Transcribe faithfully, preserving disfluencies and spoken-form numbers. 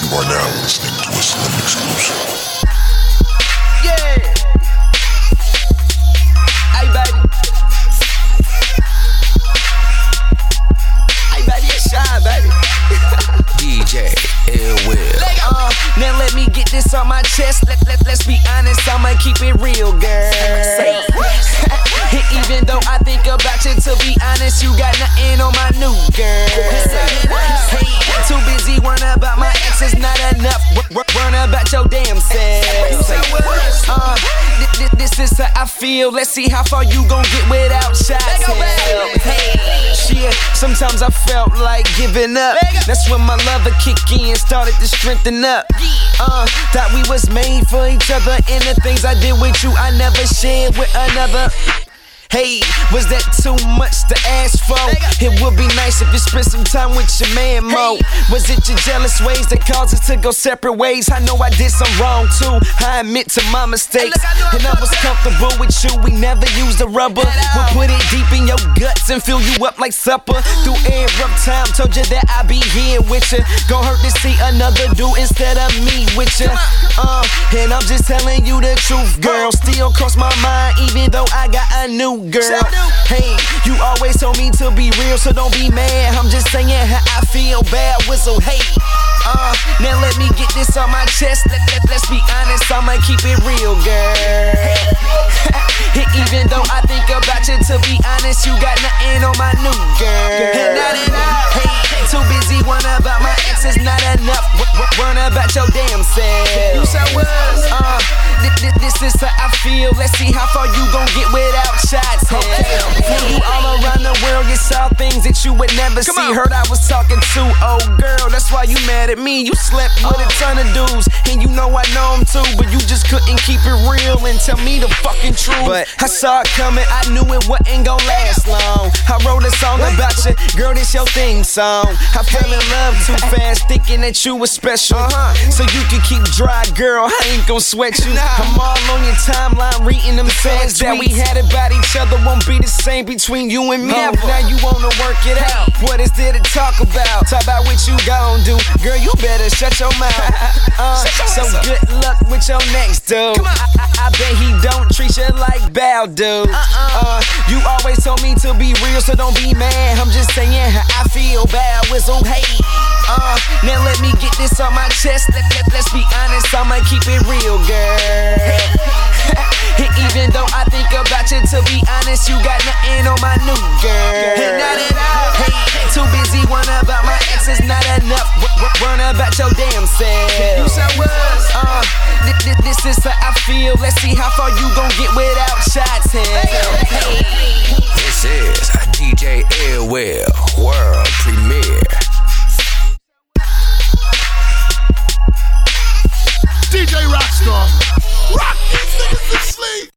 You are now listening to a Slim exclusive. Yeah. Hey, baby. Hey, baby, it's Shine, baby. D J Ill-Will. Uh, now let me get this on my chest. Let, let, let's be honest, I'ma keep it real, girl. Even though I think about you, to be honest, you got nothing on my new girl. Hey, too busy worrying about my exes, not enough worrying about your damn self. Uh, this, this is how I feel. Let's see how far you gon' get without shots. Hey, shit, sometimes I felt like giving up. That's when my love would kick in, started to strengthen up. Uh, thought we was made for each other, and the things I did with you, I never shared with another. Hey, was that too much to ask for? It would be nice if you spent some time with your man, Mo. Was it your jealous ways that caused us to go separate ways? I know I did some wrong too, I admit to my mistakes. And I was comfortable with you, we never used a rubber. We'll put it deep in your guts and fill you up like supper. Through every rough time, told you that I'd be here with you. Gon' hurt to see another dude instead of me with you. Uh, and I'm just telling you the truth, girl. Still cross my mind even though I got a new girl. Hey, you always told me to be real, so don't be mad. I'm just saying how I feel, bad whistle, hey. Uh, now let me get this on my chest. Let, let, let's be honest, I'ma keep it real, girl. Even though I think about you, to be honest, you got nothing on my new girl. Hey, too busy worrying about my exes, not enough worrying about your damn self. Uh, this, this is how I feel. Let's see how far you gon' get without shots. Okay. You all around the world, you saw things that you would never Come see. On. Heard I was talking to old girl, that's why you mad at me. You slept with a ton of dudes, and you know I know them too, but you just couldn't keep it real and tell me the fucking truth. But I saw it coming, I knew it wasn't gon' last long. I wrote a song about you, girl, this your theme song. I fell in love too fast, thinking that you was special. Uh-huh. So you could keep dry, girl, I ain't gon' sweat you. I'm all on your timeline, reading them sayings that we had about each other won't be the same between you and me. Never. Now you wanna work it out. What is there to talk about? Talk about what you gon' do. Girl, you better shut your mouth. Uh, so good luck with your next dude. I, I, I bet he don't treat you like Bow dude. Uh, you always told me to be real, so don't be mad. I'm just saying how I feel, bad whistle, hey. Uh, now let me get this on my chest. Let, let, let's be honest, I'ma keep it real, girl. Even though I think about you, to be honest, you got nothing on my new girl. Hey, too busy worrying about my exes, not enough worrying about your damn self. Uh, this, this is how I feel. Let's see how far you gon' get without shots. Hey. This is a D J Ill-Will world premiere. D J Rockstar, rock!